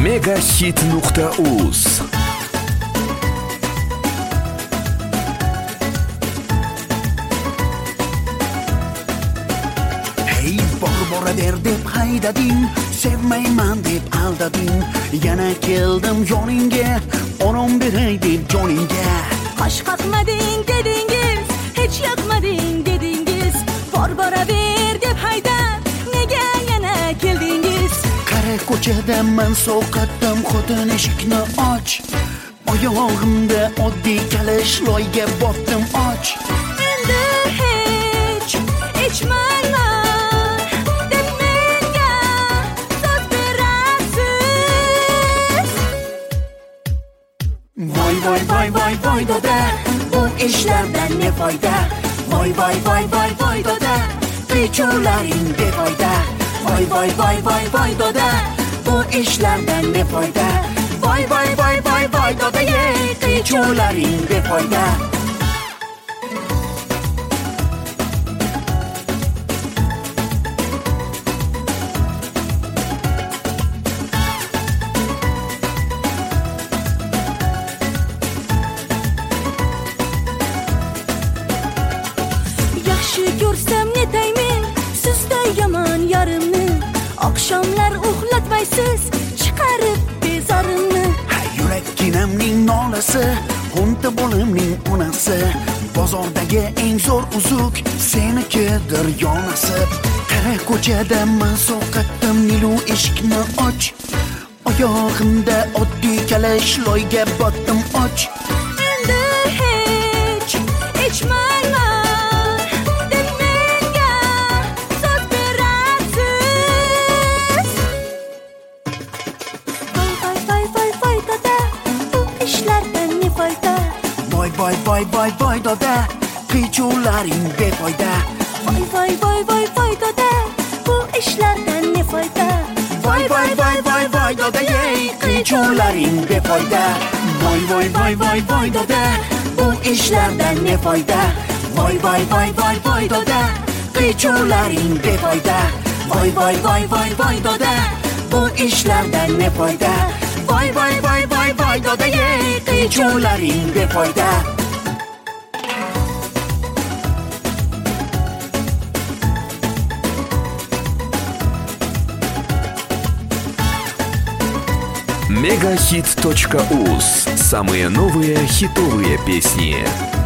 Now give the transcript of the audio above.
Megahit.uz. Hey, bora der deb haydading, sevmayman deb aldading. Yana keldim yoningga, orom beray deb joningga. Qosh qoqmading dedingiz, hech yoqmading dedingiz. Bora ber deb haydab, nega yana keldingiz? Qara ko'chada men sovqatdim, xotin eshikni och. Oyog'imda oddiy kalish loyga botdim och. Endi hech ichmayman deb menga so'z berasiz. Voy voy voy voy voy doda, bu ishlardan ne foyda? Voy voy voy voy voy doda, qichuvlaring befoyda. Voy voy voy voy voy doda, bu ishlardan ne foyda? Voy voy voy voy voy doda, qichuvlaring befoyda. Yaxshi ko'rsam netaymen, sizda yomon yarimni. Oqshomlar uxlatmaysiz, chiqarib bezarimni. Yurakginamning nolasi, o'nta bo'limning onasi. Bozordagi eng zo'r uzuk senikidir yonasi. Qara ko'chada men sovqatdim, nilu eshikni och. Oyog'imda oddiy kalish loyga botdim och. Endi hech ichmayman deb menga so'z berasiz. Voy voy voy voy voy doda, bu ishlardan ne foyda? Voy voy voy voy voy doda, qichuvlaring befoyda. Voy voy voy voy voy doda, bu ishlardan ne foyda? Voy voy voy voy voy doda, qichuvlaring befoyda. Voy voy voy voy voy doda, bu ishlardan ne foyda? Voy voy voy voy voy doda, qichuvlaring befoyda. Voy voy voy voy voy doda, bu ishlardan ne foyda? Voy voy voy voy voy doda, qichuvlaring befoyda. Megahit.uz. Самые новые хитовые песни.